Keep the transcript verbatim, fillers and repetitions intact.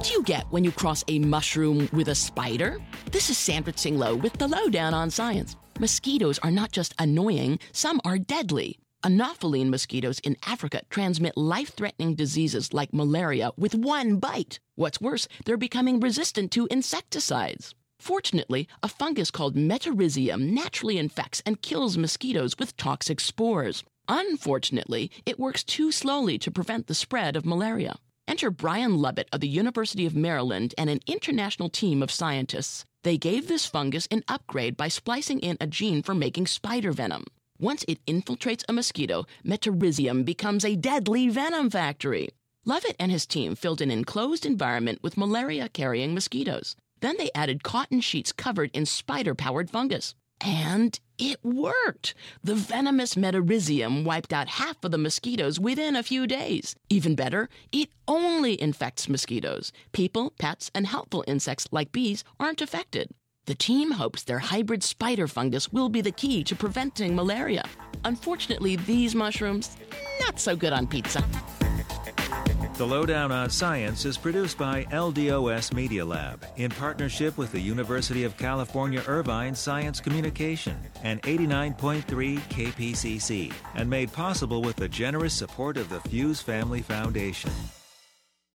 do you get when you cross a mushroom with a spider? This is Sandra Tsinglow with the Lowdown on Science. Mosquitoes are not just annoying, some are deadly. Anopheline mosquitoes in Africa transmit life-threatening diseases like malaria with one bite. What's worse, they're becoming resistant to insecticides. Fortunately, a fungus called Metarhizium naturally infects and kills mosquitoes with toxic spores. Unfortunately, it works too slowly to prevent the spread of malaria. Enter Brian Lovett of the University of Maryland and an international team of scientists. They gave this fungus an upgrade by splicing in a gene for making spider venom. Once it infiltrates a mosquito, Metarhizium becomes a deadly venom factory. Lovett and his team filled an enclosed environment with malaria-carrying mosquitoes. Then they added cotton sheets covered in spider-powered fungus. And it worked! The venomous Metarhizium wiped out half of the mosquitoes within a few days. Even better, it only infects mosquitoes. People, pets, and helpful insects like bees aren't affected. The team hopes their hybrid spider fungus will be the key to preventing malaria. Unfortunately, these mushrooms, not so good on pizza. The Lowdown on Science is produced by L D O S Media Lab in partnership with the University of California Irvine Science Communication and eighty-nine point three K P C C, and made possible with the generous support of the Fuse Family Foundation.